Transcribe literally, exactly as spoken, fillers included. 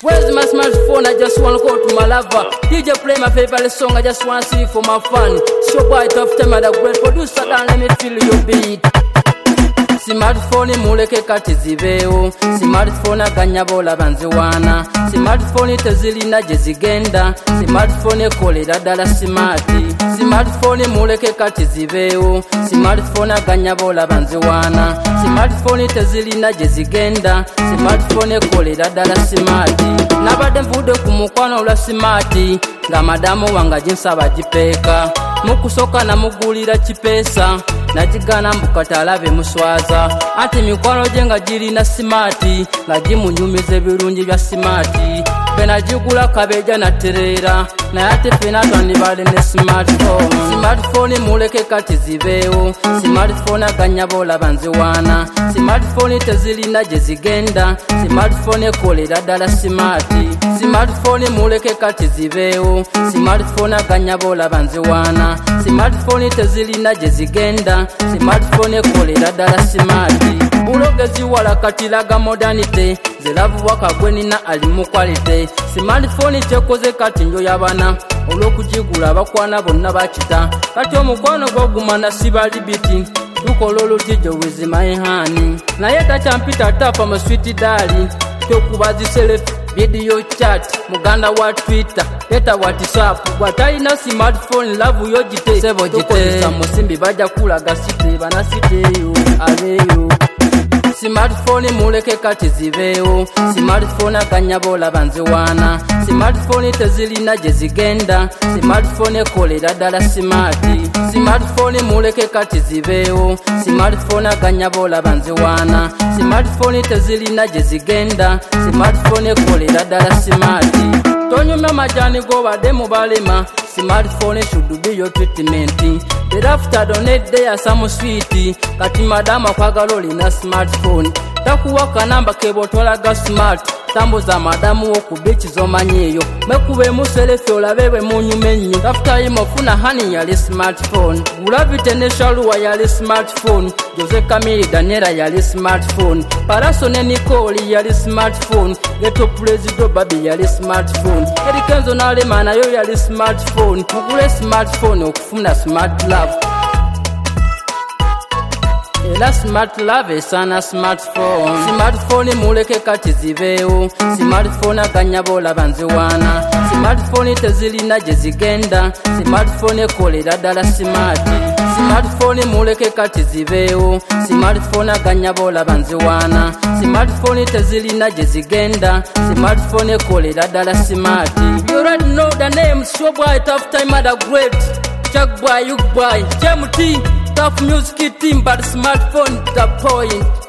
Where's my smartphone? I just wanna call to my lover. D J play my favorite song, I just wanna see it for my fun. So boy, tough time at a great producer, down let me feel your beat. Smartphone muleke kati zibeo, smartphone aganya bola banziwana, smartphone tezilina gye zigenda, smartphone ekolera ddala simati, smartphone muleke kati zibeo, smartphone aganya bola banziwana, smartphone tezilina gye zigenda, smartphone ekolera ddala simati. Nabadde nvudde ku mukwano olwa simati nga madamu wange ginsaba gipeeka, mukusoka namugulira kipeesa najigana mbukata alabe muswaza, anti mikwano gye nga girina simati nga gimunyumiza ebirungi bya simati. Fena gigula kabeja na terera naye ate fena twandibadde ne smartphone. Smartphone muleke kati zibeewo, smartphone aganya bola banziwaana, smartphone tezilina gye zigenda, smartphone ekolera ddala simati. Smartphone muleke kati zibeewo, smartphone aganya bola banziwaana, smartphone tezilina gye zigenda, smartphone ekolera ddala simati. Buloge ziwala kati laga modernity, zelavu waka gwe nina ali mu quality. Smartphone kyekoze kati njo yabana, olw'okugigula abakwana bonna bakita, kati omukwano gwogumana sibali biti, tukola olutijo with my honey. Naye takyampita tapa mu sweet dali, tokubazi selfie video chat muganda wa Twitter eta WhatsApp. Bwatalina smartphone love yo gite sebo gite musimbi baja kulaga site bana site yo abeyo. Smartphone muleke kati zibeewo, smartphone aganya bola banziwaana, smartphone tezilina gye zigenda, smartphone ekolera ddala simati. Smartphone muleke kati zibeewo, smartphone aganya bola banziwaana, smartphone tezilina gye zigenda, smartphone ekolera ddala simati. Tonyumya majani gobadde mubalema, smartphone should be your treatment. Thereafter donate there some sweet, kati madama kwagala olina smartphone. Takuwaka namba kebo tolaga smart, tambuza madamu woku beach zomanyeyo, mekube muselefe olabebe munyumenyo. After him ofuna hani yali smartphone, Gravity ne Shaluwa yali smartphone, Jose Camille Daniela yali smartphone, Paraso ne Nicole yali smartphone, Geto Presido Babi yali smartphone, Erikenzo Nalema nayo yali smartphone. Mugule smartphone okufuna smart love, era smart love esana smartphone. Smartphone muleke kati zibeewo, smartphone aganya bola banziwaana, smartphone tezilina gye zigenda, smartphone ekolera ddala simati. Smartphone muleke kati zibeewo, smartphone aganya bola banziwaana, smartphone tezilina gye zigenda, smartphone ekolera ddala simati. You already know the name, so boy tough time at a great Chuck boy, you boy, J M T, tough music team, but smartphone the point.